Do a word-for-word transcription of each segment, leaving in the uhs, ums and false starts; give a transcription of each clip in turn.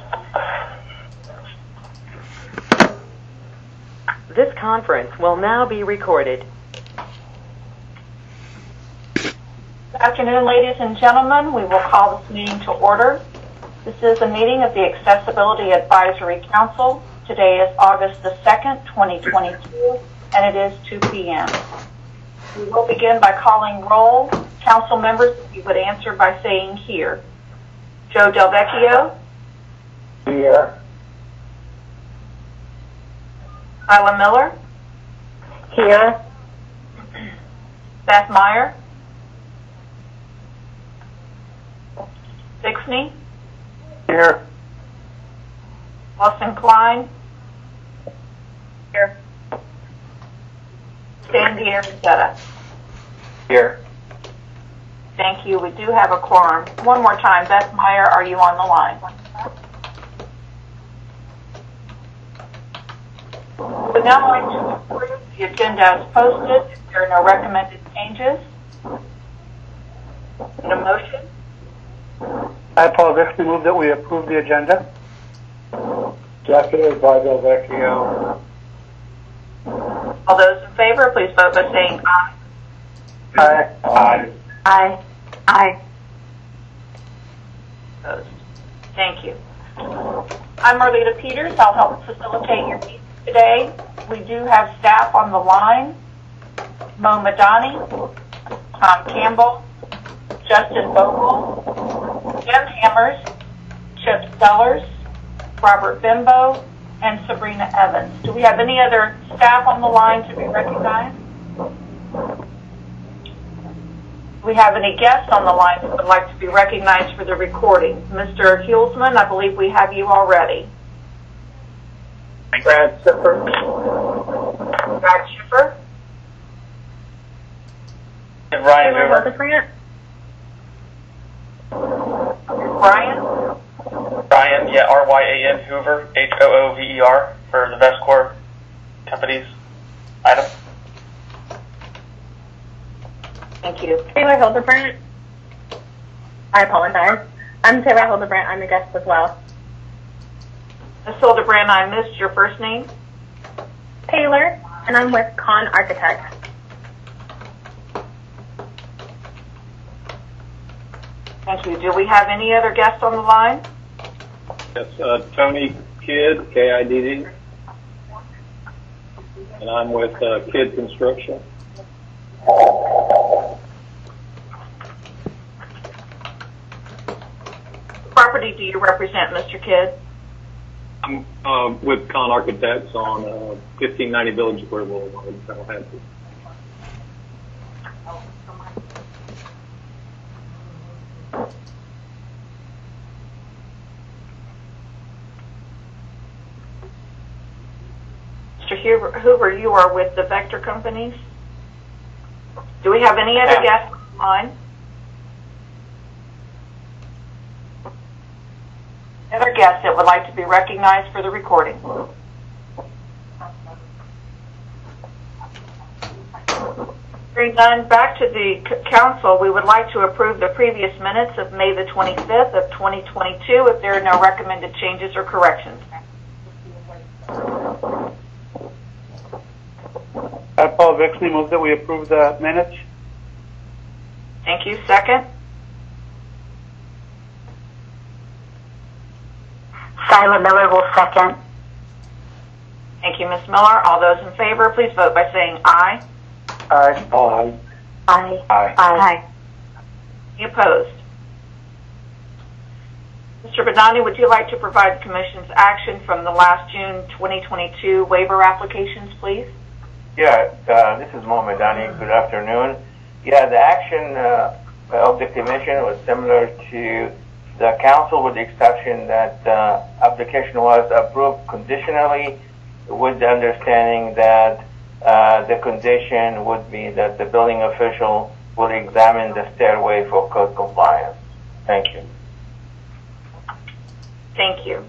This conference will now be recorded. Good afternoon, ladies and gentlemen. We will call this meeting to order. This is a meeting of the Accessibility Advisory Council. Today is August the second, twenty twenty-two, and it is two p m We will begin by calling roll. Council members, if you would answer by saying here. Joe Del Vecchio? Here. Isla Miller? Here. Beth Meyer? Dixney? Here. Austin Klein? Here. Sandy Aristetta? Here. Thank you. We do have a quorum. One more time. Beth Meyer, are you on the line? We would now like to approve the agenda as posted. If there are no recommended changes. Need a motion? I, Paul Vixley, move that we approve the agenda. Seconded by Del Vecchio. All those in favor, please vote by saying aye. Aye. Aye. Aye. Aye. Opposed. Thank you. I'm Marlita Peters. I'll help facilitate your meeting today. We do have staff on the line. Mo Madani, Tom Campbell, Justin Vogel, Jim Hammers, Chip Sellers, Robert Bimbo, and Sabrina Evans. Do we have any other staff on the line to be recognized? Do we have any guests on the line who would like to be recognized for the recording? Mister Hulsman, I believe we have you already. Brad Schiffer. Brad Schiffer. And Ryan Hoover. Brian. Ryan, yeah, R Y A N Hoover, H O O V E R, for the VestCorp companies item. Thank you. Taylor Hildebrandt. I apologize. I'm Taylor Hildebrandt. I'm a guest as well. Miz Hildebrandt, I missed your first name. Taylor, and I'm with Con Architects. Thank you. Do we have any other guests on the line? Yes, uh, Tony Kidd, K I D D, and I'm with uh, Kidd Construction. What property do you represent, Mister Kidd? I'm uh, with Con Architects on uh, fifteen ninety Village Square Boulevard in Tallahassee. Mister Hoover, you are with the Vector Companies. Do we have any other Yeah. guests on the line? Other guests that would like to be recognized for the recording? Hearing none, back to the c- council. We would like to approve the previous minutes of May the twenty-fifth of twenty twenty-two if there are no recommended changes or corrections. I, Paul Vixley, move that we approve the minutes. Thank you. Second? Skylar Miller will second. Thank you, Miz Miller. All those in favor, please vote by saying aye. Aye. Aye. Aye. Aye. Aye. Any opposed? Mister Badani, would you like to provide the Commission's action from the last June twenty twenty-two waiver applications, please? Yeah, uh, this is Mo Madani. Good afternoon. Yeah, the action uh, of the Commission was similar to the Council, with the exception that uh, application was approved conditionally, with the understanding that uh, the condition would be that the building official will examine the stairway for code compliance. Thank you. Thank you.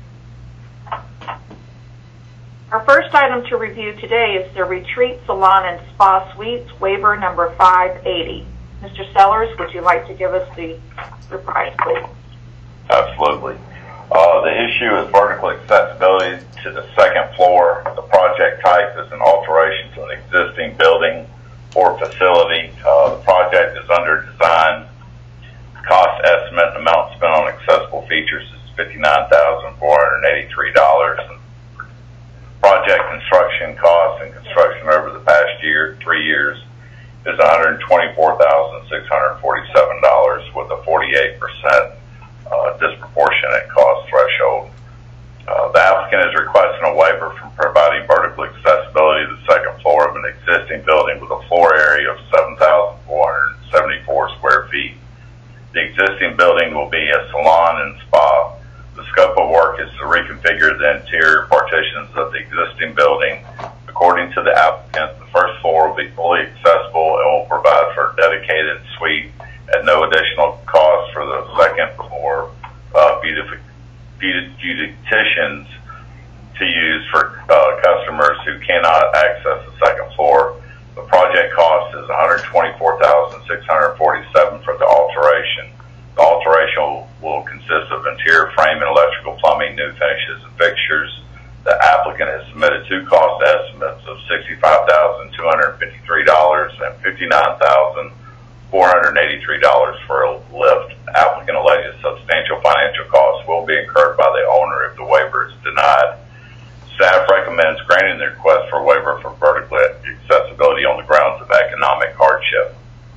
Our first item to review today is the Retreat Salon and Spa Suites waiver number five eighty. Mister Sellers, would you like to give us the reprise, please? Absolutely. Uh, the issue is vertical accessibility to the second floor. The project type is an alteration to an existing building or facility. Uh, the project is under design. Cost estimate and amount spent on accessible features is fifty-nine thousand four hundred eighty-three dollars. Project construction costs and construction over the past year, three years, is one hundred twenty-four thousand six hundred forty-seven dollars with a forty-eight percent uh, disproportionate cost threshold. Uh, the applicant is requesting a waiver from providing vertical accessibility to the second floor of an existing building with a floor area of seven thousand four hundred seventy-four square feet. The existing building will be a salon and spa. The scope of work is to reconfigure the interior partitions of the existing building. According to the applicant, the first floor will be fully accessible and will provide for a dedicated suite at no additional cost for the second floor uh, beautific- beauticians to use for uh, customers who cannot access the second floor. The project cost is one hundred twenty-four thousand six hundred forty-seven dollars for the alteration. The alteration will, will consist of interior frame and electrical plumbing, new finishes and fixtures. The applicant has submitted two cost estimates of sixty-five thousand two hundred fifty-three dollars and fifty-nine thousand four hundred eighty-three dollars for a lift. The applicant alleges substantial financial costs will be incurred by the owner if the waiver is denied. Staff recommends granting the request for waiver for vertical accessibility on the grounds of economic hardship.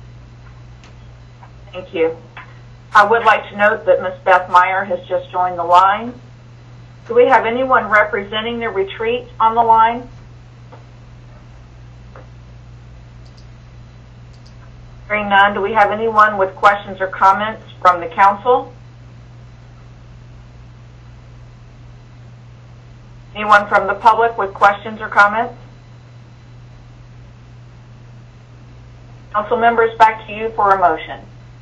Thank you. I would like to note that Miz Beth Meyer has just joined the line. Do we have anyone representing the retreat on the line? Hearing none, do we have anyone with questions or comments from the council? Anyone from the public with questions or comments? Council members, back to you for a motion.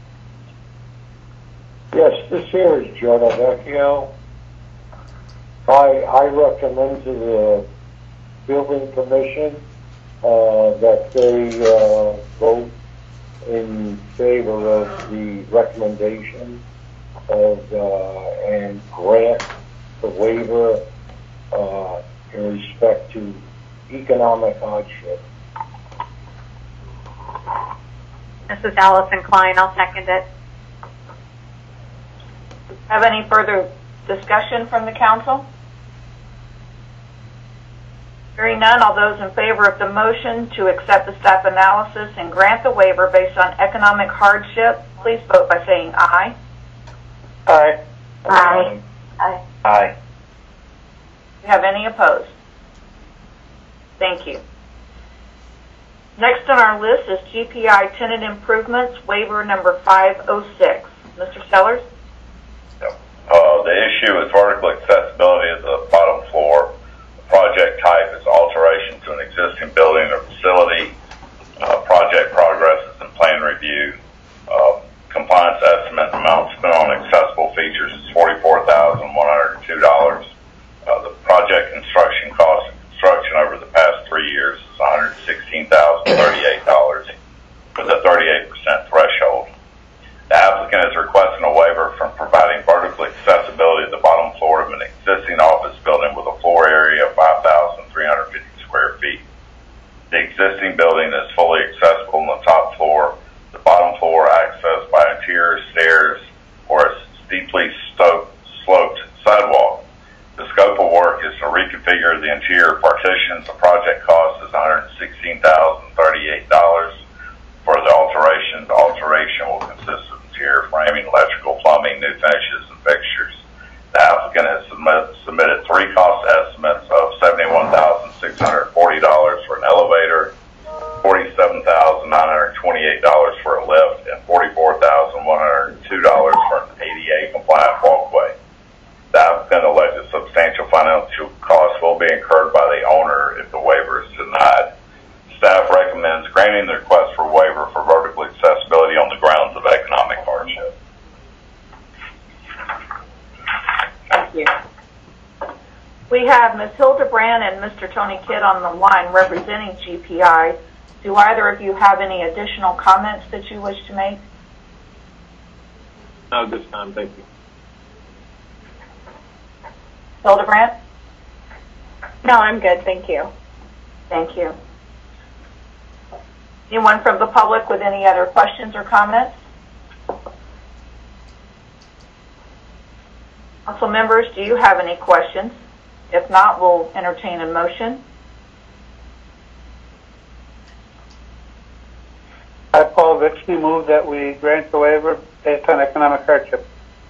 Yes, this here is Joe Vecchio. I, I recommend to the building commission uh, that they uh, vote in favor of the recommendation of uh, and grant the waiver uh, in respect to economic hardship. This is Allison Klein. I'll second it. Have any further discussion from the council? Hearing none, all those in favor of the motion to accept the staff analysis and grant the waiver based on economic hardship, please vote by saying aye. Aye. Aye. Aye. Aye. Do you have any opposed? Thank you. Next on our list is G P I Tenant Improvements, waiver number five oh six. Mister Sellers? Uh, the issue is vertical accessibility of the bottom floor. The project type is alteration to an existing building or facility. Uh, project progress is in plan review. Uh, compliance estimate amount spent on accessible features is forty-four thousand one hundred two dollars. Uh, the project construction cost of construction over the past three years is one hundred sixteen thousand thirty-eight dollars with a thirty-eight percent threshold. The applicant is requesting a waiver from providing vertical accessibility to the bottom floor of an existing office building with a floor area of five thousand three hundred fifty square feet. The existing building is fully accessible on the top floor. The bottom floor accessed by interior stairs or a steeply sloped sidewalk. The scope of work is to reconfigure the interior partitions. The project cost is one hundred sixteen thousand thirty-eight dollars. For the alteration, the alteration will consist of interior framing, electrical, plumbing, new finishes, and fixtures. The applicant has submit, submitted three cost estimates of seventy-one thousand six hundred forty dollars for an elevator, forty-seven thousand nine hundred twenty-eight dollars for a lift, and forty-four thousand one hundred two dollars for an A D A compliant walkway. The applicant alleges substantial financial costs will be incurred by the owner if the waiver is denied. Staff recommends granting the request for waiver for vertical accessibility on the grounds of economic hardship. Thank you. We have Miz Hilda Brand and Mister Tony Kidd on the line representing G P I. Do either of you have any additional comments that you wish to make? No, this time, thank you. Hildebrandt? No, I'm good. Thank you. Thank you. Anyone from the public with any other questions or comments? Council members, do you have any questions? If not, we'll entertain a motion. I, Paul Vixie, move that we grant the waiver based on economic hardship.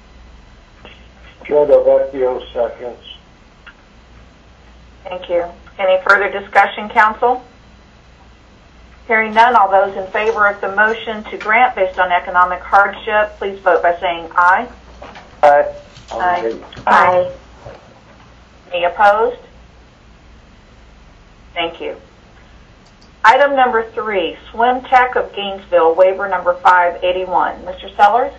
Joe Vecchio seconds. Thank you. Any further discussion, council? Hearing none, all those in favor of the motion to grant based on economic hardship, please vote by saying aye. Aye. Aye. Aye. Any opposed? Thank you. Item number three, Swim Tech of Gainesville, waiver number five eighty-one. Mister Sellers?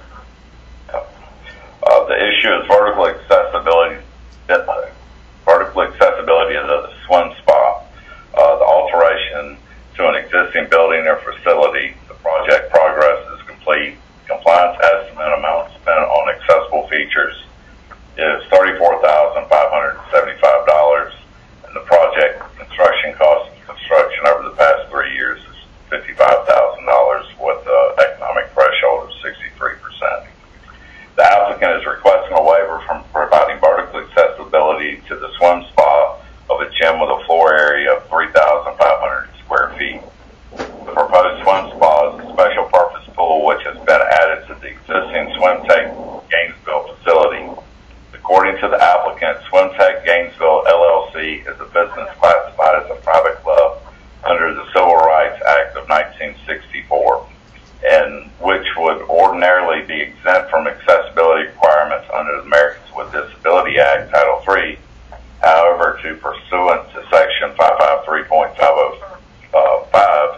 Uh, the issue is vertical accessibility, uh, vertical accessibility of the swim spa. Uh, the alteration to an existing building or facility. The project progress is complete. Compliance estimate amount spent on accessible features is thirty-four thousand five hundred seventy-five dollars, and the project construction cost of construction over the past three years is fifty-five thousand dollars with an economic threshold of sixty-three percent. The applicant is requesting a waiver from providing vertical accessibility to the swim spa of a gym with a floor area of three thousand five hundred square feet. The proposed swim spa is a special purpose pool which has been added to the existing Swim Tech Gainesville facility. According to the applicant, Swim Tech Gainesville L L C is a business classified as a private club under the Civil Rights Act of nineteen sixty-four, and which would ordinarily be exempt from accessibility requirements under the Americans with Disability Act, Title three. However, to pursuant to Section five fifty-three point five oh five,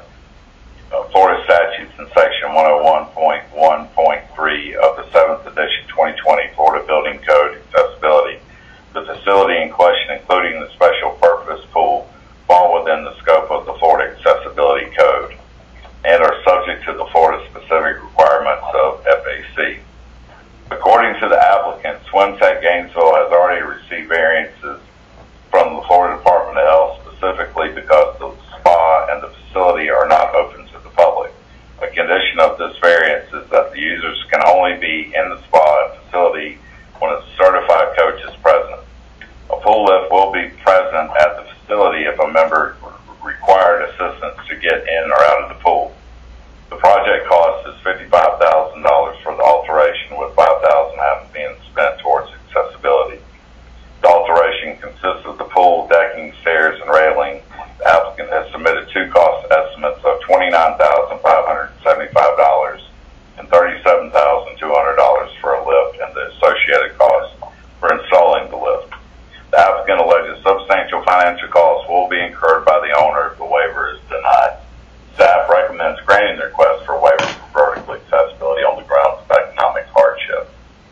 uh, Florida statutes and Section one oh one point one point three of the seventh edition twenty twenty Florida Building Code accessibility, the facility in question, including the special purpose pool, fall within the scope of the Florida Accessibility Code and are subject to the Florida specific requirements of F A C. According to the applicant, Swim Tech Gainesville has already received variances from the Florida Department of Health, specifically because the spa and the facility are not open to the public. A condition of this variance is that the users can only be in the spa and facility when a certified coach is present. A pool lift will be present at the facility if a member required assistance to get in or out of the pool. The project cost is fifty-five thousand dollars for the alteration, with five thousand dollars having been spent towards accessibility. The alteration consists of the pool, decking, stairs, and railing. The applicant has submitted two cost estimates of twenty-nine thousand five hundred seventy-five dollars and thirty-seven thousand two hundred dollars for a lift and the associated cost for installing the lift. The applicant alleges substantial financial costs will be incurred by the owner if the waiver is denied. Staff recommends granting the request for waiver for vertical accessibility on the grounds of economic hardship.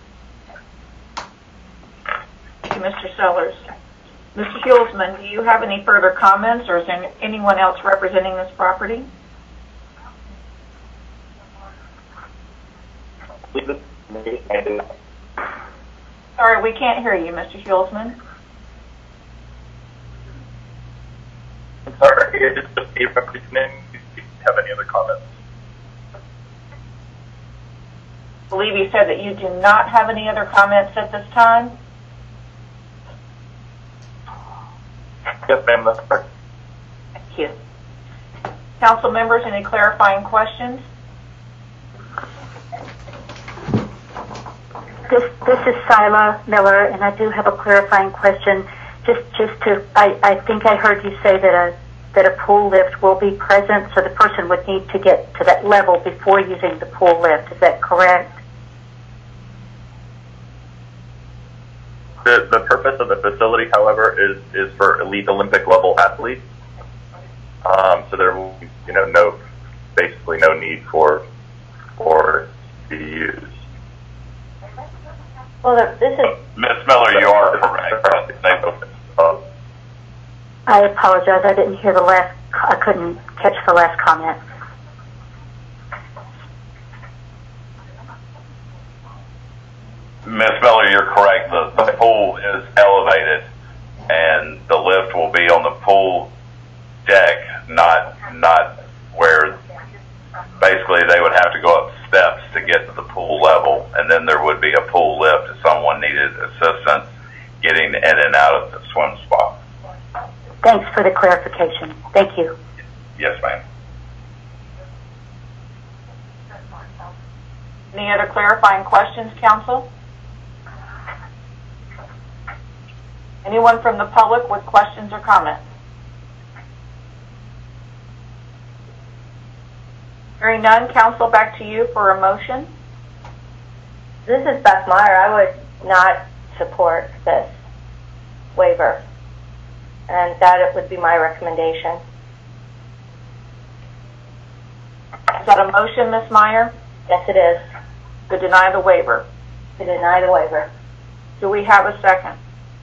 Thank you, Mister Sellers. Mister Hulsman, do you have any further comments, or is there anyone else representing this property? Sorry, we can't hear you, Mister Hulsman. I'm sorry, it's just me representing. Do you have any other comments? I believe you said that you do not have any other comments at this time. Yes, ma'am, that's correct. Thank you. Council members, any clarifying questions? This this is Sila Miller, and I do have a clarifying question. Just just to, I, I think I heard you say that a that a pool lift will be present, so the person would need to get to that level before using the pool lift. Is that correct? The, the purpose of the facility, however, is, is for elite Olympic level athletes. Um, so there will be, you know, no, basically no need for, for to be used. Well, this is... Miz Miller, you are correct. I apologize. I didn't hear the last, I couldn't catch the last comment. Miz Miller, you're correct. The, the pool is elevated needed assistance getting in and out of the swim spot. Thanks for the clarification. Thank you. Yes, ma'am. Any other clarifying questions, council? Anyone from the public with questions or comments? Hearing none, council, back to you for a motion. This is Beth Meyer. I would not support this waiver, and that it would be my recommendation. Is that a motion, Miz Meyer? Yes, it is. To deny the waiver. To deny the waiver. Do we have a second?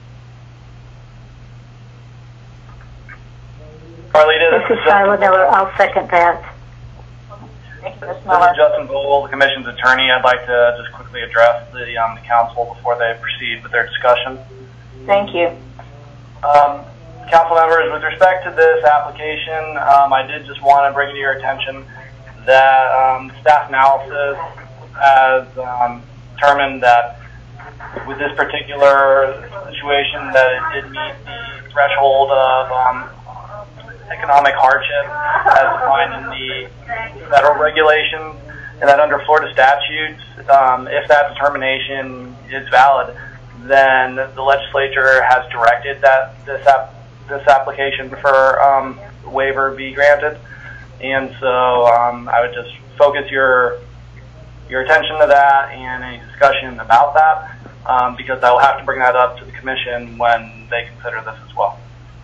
Carlita, This is Shyla Miller. I'll second that. Thank you, Miz This Miller. is Justin Vogel, the Commission's attorney. I'd like to just quickly address the, um, the council before they proceed with their discussion. Thank you. Um, council members, with respect to this application, um, I did just want to bring to your attention that um, staff analysis has um, determined that with this particular situation that it did meet the threshold of um, economic hardship as defined in the federal regulations, and that under Florida statutes, um, if that determination is valid, then the legislature has directed that this app, this application for um, waiver be granted. And so um, I would just focus your your attention to that and any discussion about that, um, because I will have to bring that up to the commission when they consider this as well.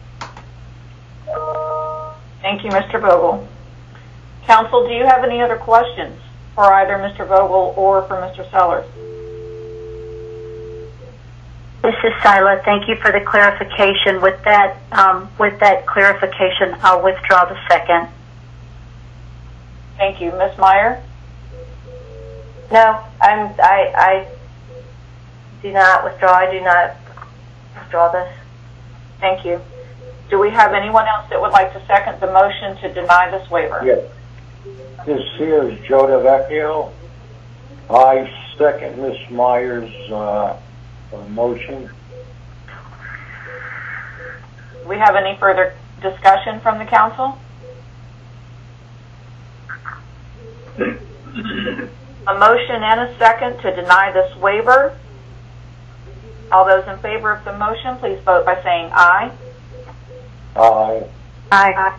Thank you, Mister Vogel. Council, do you have any other questions for either Mister Vogel or for Mister Sellers? This is Shyla. Thank you for the clarification. With that, um, with that clarification, I'll withdraw the second. Thank you. Miz Meyer? No, I'm, I, I do not withdraw. I do not withdraw this. Thank you. Do we have anyone else that would like to second the motion to deny this waiver? Yes. This here is Joe DeVecchio. I second Miz Meyer's uh, motion. Do we have any further discussion from the council? A motion and a second to deny this waiver. All those in favor of the motion, please vote by saying aye. Aye. Aye.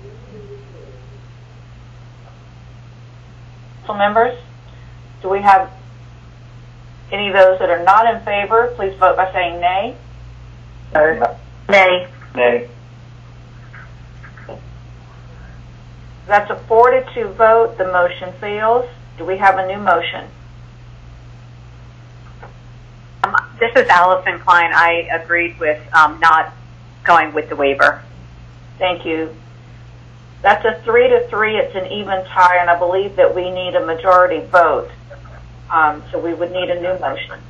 Council members, do we have any of those that are not in favor? Please vote by saying nay. Nay. Nay. That's a four to two vote. The motion fails. Do we have a new motion? Um, this is Allison Klein. I agreed with um, not going with the waiver. Thank you. That's a three to three. It's an even tie, and I believe that we need a majority vote. Um, so we would need a new motion.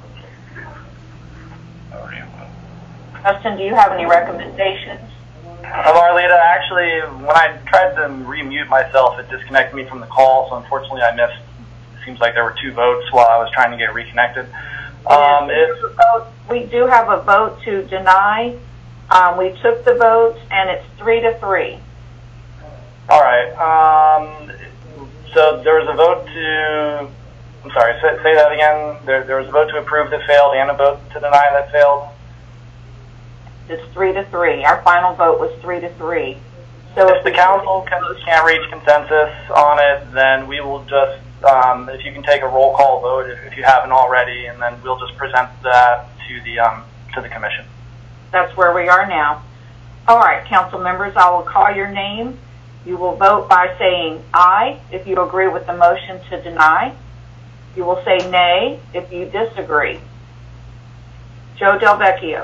Justin, do you have any recommendations? Uh, Marlita, actually, when I tried to remute myself, it disconnected me from the call, so unfortunately I missed, it seems like there were two votes while I was trying to get reconnected. Um, it, vote, we do have a vote to deny. Um, we took the votes, and it's three to three. All right. Um, so there was a vote to, I'm sorry, say, say that again. There, there was a vote to approve that failed and a vote to deny that failed. It's three to three. Our final vote was three to three. So if, if the council can, can't reach consensus on it, then we will just, um, if you can take a roll call vote if, if you haven't already, and then we'll just present that to the um, to the commission. That's where we are now. All right, council members, I will call your name. You will vote by saying aye if you agree with the motion to deny. You will say nay if you disagree. Joe DelVecchio.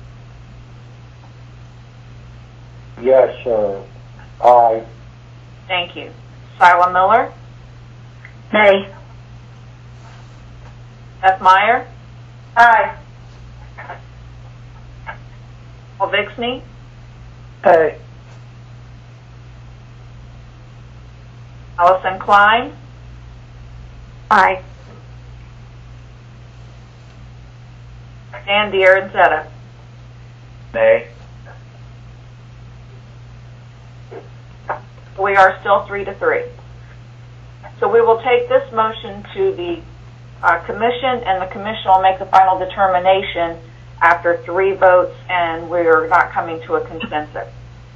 Yes, sir. Aye. Thank you. Shyla Miller? Nay. Beth Meyer? Aye. Paul Vixney? Aye. Allison Klein? Aye. Dan D'Aranzetta. Nay. We are still three to three. So we will take this motion to the uh, commission, and the commission will make the final determination after three votes, and we are not coming to a consensus.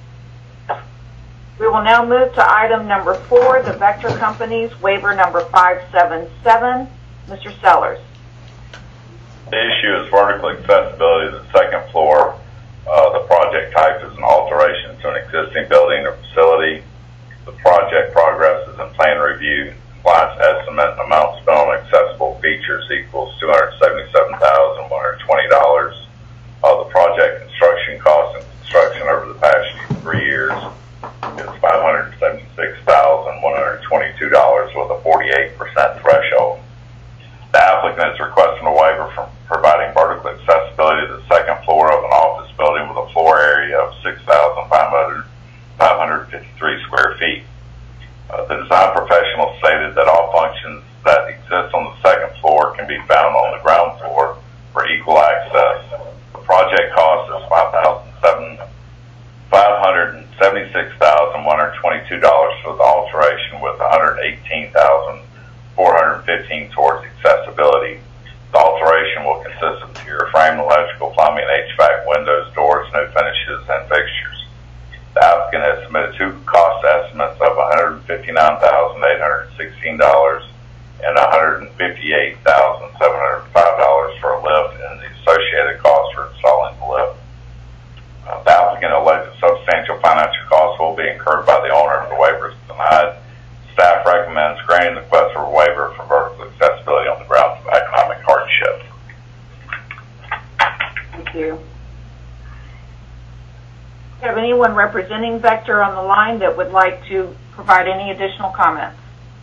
We will now move to item number four, the Vector Companies, waiver number five seven seven. Mister Sellers. The issue is vertical accessibility to the second floor. Uh, the project type is an alteration to an existing building or facility. The project progress is in plan review. Compliance estimate and amount spent on accessible features equals two hundred seventy-seven thousand one hundred twenty dollars. Uh, the project construction cost and construction over the past three years is five hundred seventy-six thousand one hundred twenty-two dollars with a forty-eight percent threshold. The applicant is requesting a waiver from providing vertical accessibility to the second floor of an office building with a floor area of six thousand five hundred fifty-three square feet. Uh, the design professional stated that all functions that exist on the second floor can be found on the ground floor for equal access. The project cost is five hundred seventy-six thousand one hundred twenty-two dollars for the alteration, with one hundred eighteen thousand four hundred fifteen dollars towards accessibility. The alteration will consist of interior frame, electrical, plumbing, H V A C, windows, doors, new finishes, and fixtures. The applicant has submitted two cost estimates of one hundred fifty-nine thousand eight hundred sixteen dollars and one hundred fifty-eight thousand seven hundred five dollars for a lift and the associated cost for installing the lift. Uh, the applicant alleged that substantial financial costs will be incurred by the owner if the waiver is denied. Staff recommends granting the request for a waiver for vertical accessibility on the grounds of economic hardship. Thank you. Do you have anyone representing Vector on the line that would like to provide any additional comments?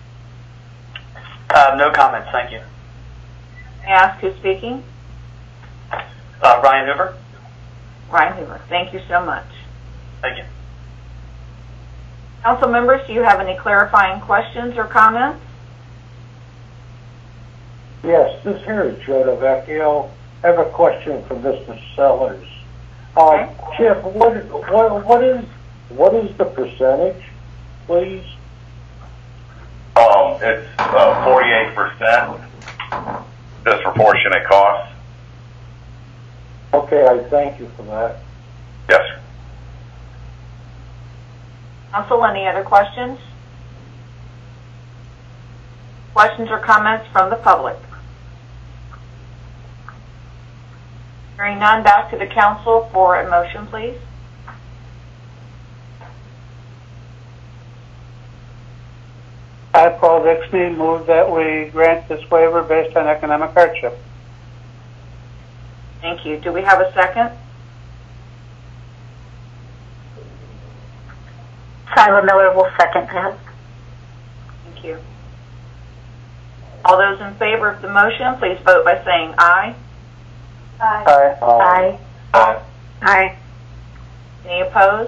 Uh, no comments, thank you. May I ask who's speaking? Uh, Ryan Hoover. Ryan Hoover. Thank you so much. Thank you. Council members, do you have any clarifying questions or comments? Yes, this here is Joe DeVecchio. I have a question for Mister Sellers. Uh, Okay. Chip, what, what, what is what is the percentage, please? Um, it's uh, forty-eight percent disproportionate cost. Okay, I thank you for that. Yes, sir. Council, any other questions? Questions or comments from the public? Hearing none, back to the council for a motion, please. I, Paul Dixney, move that we grant this waiver based on economic hardship. Thank you. Do we have a second? Tyler Miller will second that. Thank you. All those in favor of the motion, please vote by saying aye. Aye. Aye. Aye. Aye. Any opposed?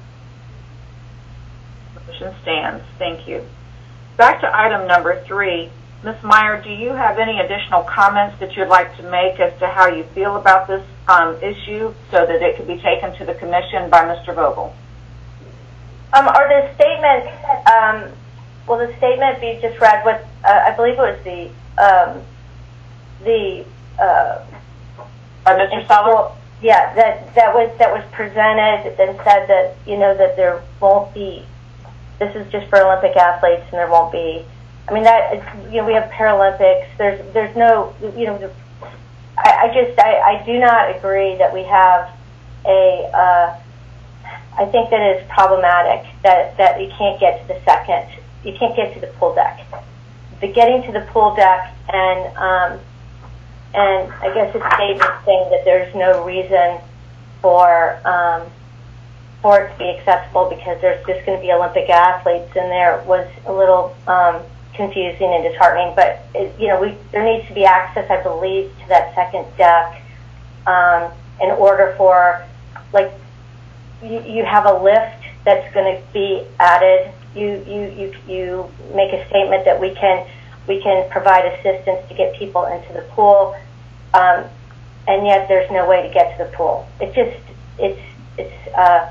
Motion stands. Thank you. Back to item number three. Miz Meyer, do you have any additional comments that you'd like to make as to how you feel about this um, issue so that it could be taken to the commission by Mister Vogel? Um, are the statements, um, will the statement be just read with, uh, I believe it was the, um, the, uh, By Mister Sellers? yeah, that, that was, that was presented and said that, you know, that there won't be, this is just for Olympic athletes and there won't be, I mean, that, you know, we have Paralympics, there's, there's no, you know, I, I just, I, I do not agree that we have a, uh, I think that is problematic that, that you can't get to the second, you can't get to the pool deck. The getting to the pool deck and, um, and I guess it's statement saying that there's no reason for, um, for it to be accessible because there's just going to be Olympic athletes in there was a little, um, confusing and disheartening, but it, you know, we, there needs to be access, I believe, to that second deck, um, in order for, like, You, you have a lift that's going to be added. You, you you you make a statement that we can we can provide assistance to get people into the pool, um, and yet there's no way to get to the pool. It just, it's, it's, uh,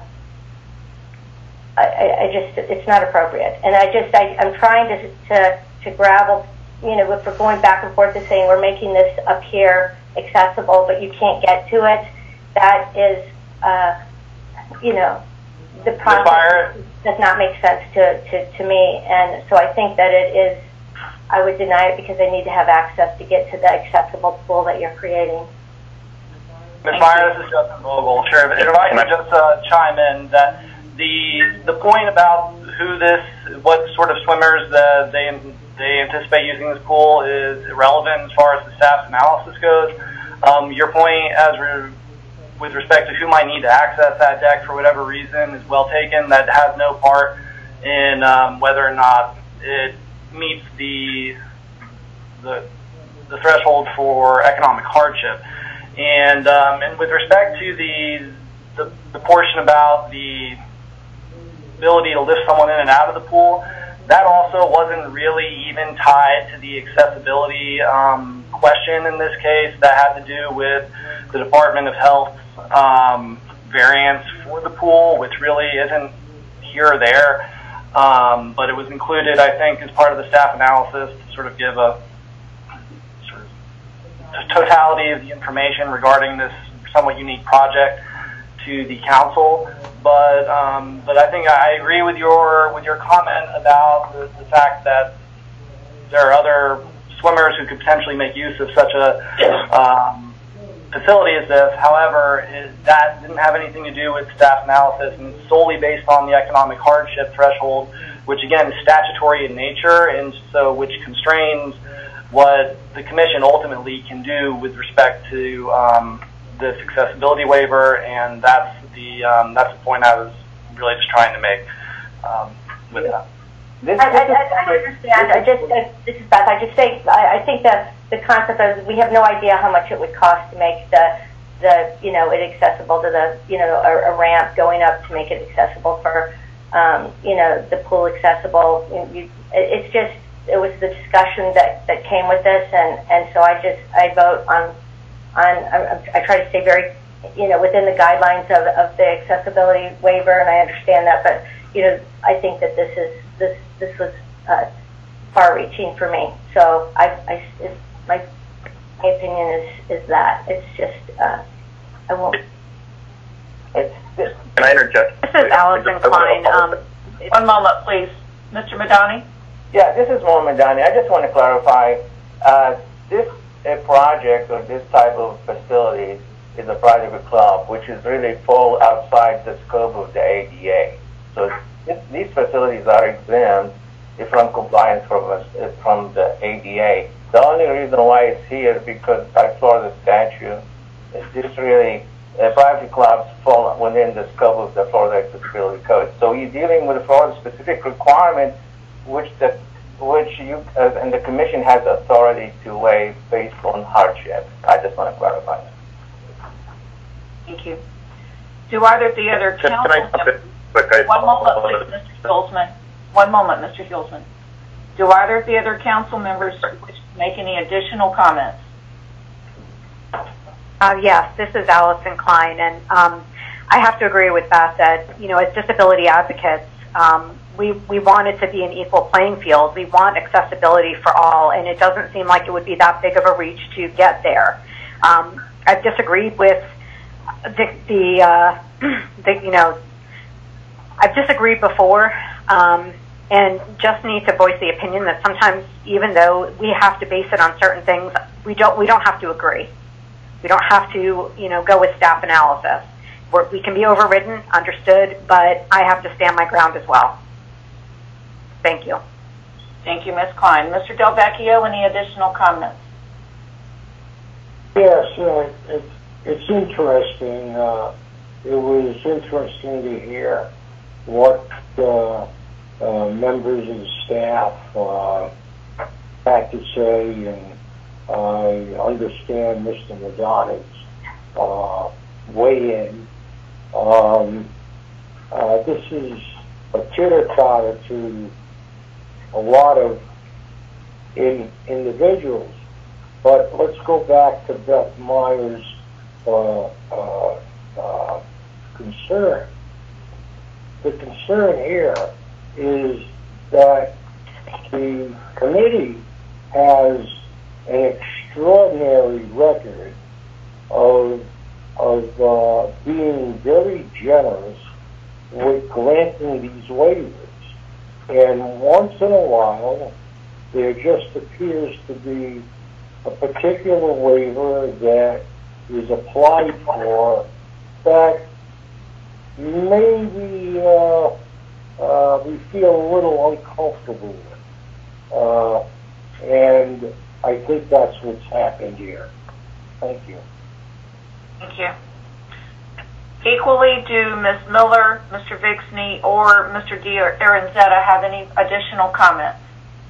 I, I just, it's not appropriate. And I just, I, I'm trying to, to, to gravel, you know, if we're going back and forth to saying we're making this up here accessible, but you can't get to it, that is, uh, you know, the process does not make sense to, to, to me. And so I think that it is, I would deny it because I need to have access to get to the accessible pool that you're creating. Miz Meyer, this is Justin Vogel. Sure, if I can just uh, chime in that the the point about who this, what sort of swimmers that they they anticipate using this pool is irrelevant as far as the staff's analysis goes. Um, your point as re with respect to who might need to access that deck for whatever reason is well taken. That has no part in um, whether or not it meets the the the threshold for economic hardship. And um, and with respect to the, the the portion about the ability to lift someone in and out of the pool, that also wasn't really even tied to the accessibility um, question in this case. That had to do with the Department of Health's um, variance for the pool, which really isn't here or there. Um, but it was included, I think, as part of the staff analysis to sort of give a sort of the totality of the information regarding this somewhat unique project to the council. But um, but I think I agree with your with your comment about the, the fact that there are other swimmers who could potentially make use of such a um, facility as this. However, it, that didn't have anything to do with staff analysis, and it's solely based on the economic hardship threshold, which again is statutory in nature, and so which constrains what the commission ultimately can do with respect to um, this accessibility waiver, and that's the um, that's the point I was really just trying to make um, with that. This, I, I, I, I understand. I just, uh, this is Beth. I just say I, I think that the concept of we have no idea how much it would cost to make the the you know it accessible to the you know a, a ramp going up to make it accessible for um, you know the pool accessible. You, it, it's just it was the discussion that that came with this, and and so I just I vote on on I, I try to stay very you know within the guidelines of of the accessibility waiver, and I understand that, but you know I think that this is this this was uh, far-reaching for me. So I, I it's, my my opinion is is that it's just uh, I won't. It's, Can I interject? This is Allison Klein. Um, One moment, please, Mister Madani. Yeah, this is Mohamed Madani. I just want to clarify. Uh, this a project or this type of facility is a private club, which is really fall outside the scope of the A D A. So this, these facilities are exempt from compliance from a, from the A D A. The only reason why it's here because by Florida statute, this really uh, private clubs fall within the scope of the Florida Accessibility Code. So you're dealing with a Florida specific requirement, which the which you uh, and the commission has authority to waive based on hardship. I just want to clarify that. Thank you. Do either of the other Can, council can I members? Okay. One moment, please, Mister Hulsman. One moment, Mister Hulsman. Do either of the other council members wish to make any additional comments? Uh, yes, this is Allison Klein, and um, I have to agree with Beth that, you know, as disability advocates, um, we, we want it to be an equal playing field. We want accessibility for all, and it doesn't seem like it would be that big of a reach to get there. Um, I've disagreed with the, the, uh, the, you know, I've disagreed before, um, and just need to voice the opinion that sometimes, even though we have to base it on certain things, we don't we don't have to agree. We don't have to, you know, go with staff analysis. We're, we can be overridden, understood, but I have to stand my ground as well. Thank you. Thank you, Miz Klein. Mister Del Vecchio, any additional comments? Yes, uh, it, it's interesting. Uh, it was interesting to hear what uh, uh, members of the staff uh, had to say, and I understand Mister Madani's uh, weigh-in. Um, uh, this is a chitter-chatter to a lot of in, individuals, but let's go back to Beth Meyer's uh, uh, uh, concern. The concern here is that the committee has an extraordinary record of of uh, being very generous with granting these waivers. And once in a while, there just appears to be a particular waiver that is applied for that maybe uh, uh, we feel a little uncomfortable with. Uh, and I think that's what's happened here. Thank you. Thank you. Equally, do Miz Miller, Mister Vixney, or Mister D. Aranzetta have any additional comments?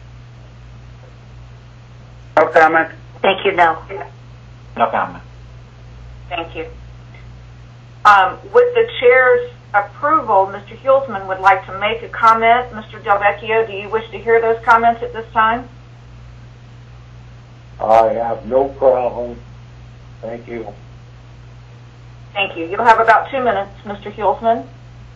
No comment. Thank you, no. No comment. Thank you. Um, with the chair's approval, Mister Hulsman would like to make a comment. Mister Delvecchio, do you wish to hear those comments at this time? I have no problem. Thank you. Thank you. You'll have about two minutes, Mister Hulsman.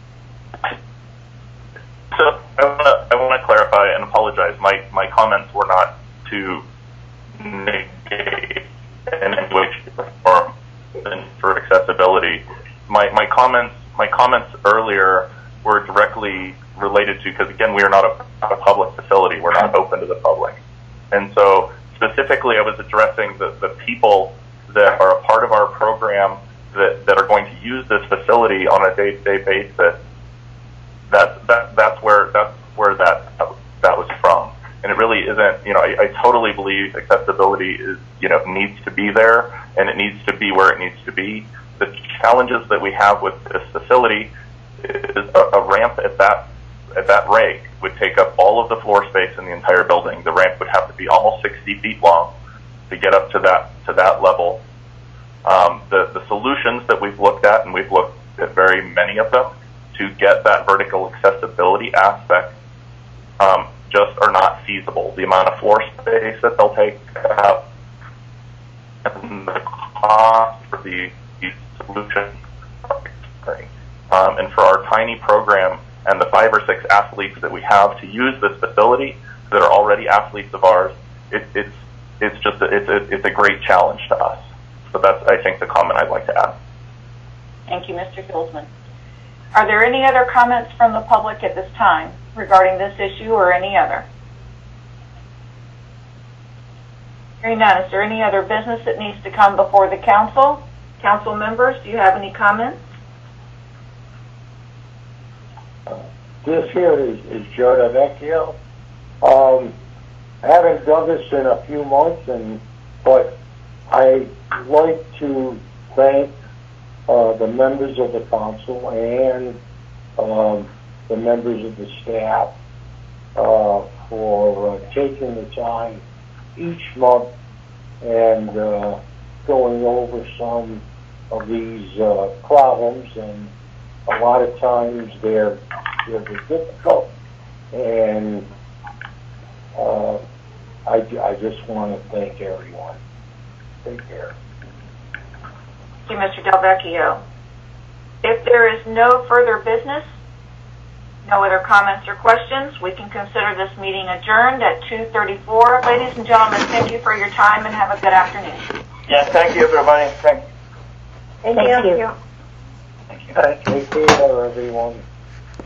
So I want to I want to clarify and apologize. My my comments were not to negate in any way, shape, or form for accessibility. My my comments my comments earlier were directly related to, because again, we are not a, not a public facility. We're not open to the public, and so specifically, I was addressing the the people that are a part of our program that that are going to use this facility on a day-to-day basis. That that that's where that's where that that was from. And it really isn't, you know, I, I totally believe accessibility is, you know, needs to be there, and it needs to be where it needs to be. The challenges that we have with this facility is a, a ramp at that at that rate would take up all of the floor space in the entire building. The ramp would have to be almost sixty feet long to get up to that to that level. Um, the the solutions that we've looked at, and we've looked at very many of them, to get that vertical accessibility aspect um, just are not feasible. The amount of floor space that they'll take up and the cost for the, the solution. Um, and for our tiny program and the five or six athletes that we have to use this facility that are already athletes of ours, it, it's it's just a, it's a, it's a great challenge to us. So that's, I think, the comment I'd like to add. Thank you, Mister Hulsman. Are there any other comments from the public at this time regarding this issue or any other? Hearing none, is there any other business that needs to come before the council? Council members, do you have any comments? This here is, is Joe Delvecchio. Um, I haven't done this in a few months, and but I'd like to thank uh, the members of the council and um, the members of the staff uh, for uh, taking the time each month and uh, going over some of these uh, problems. And a lot of times they're, they're difficult, and uh, I, I just want to thank everyone. Take care. Thank you, Mister Delvecchio. If there is no further business, no other comments or questions, we can consider this meeting adjourned at two thirty-four. Ladies and gentlemen, thank you for your time and have a good afternoon. Yes, thank you, everybody. Thank you. Thank, Thank you. you. Take care, everyone.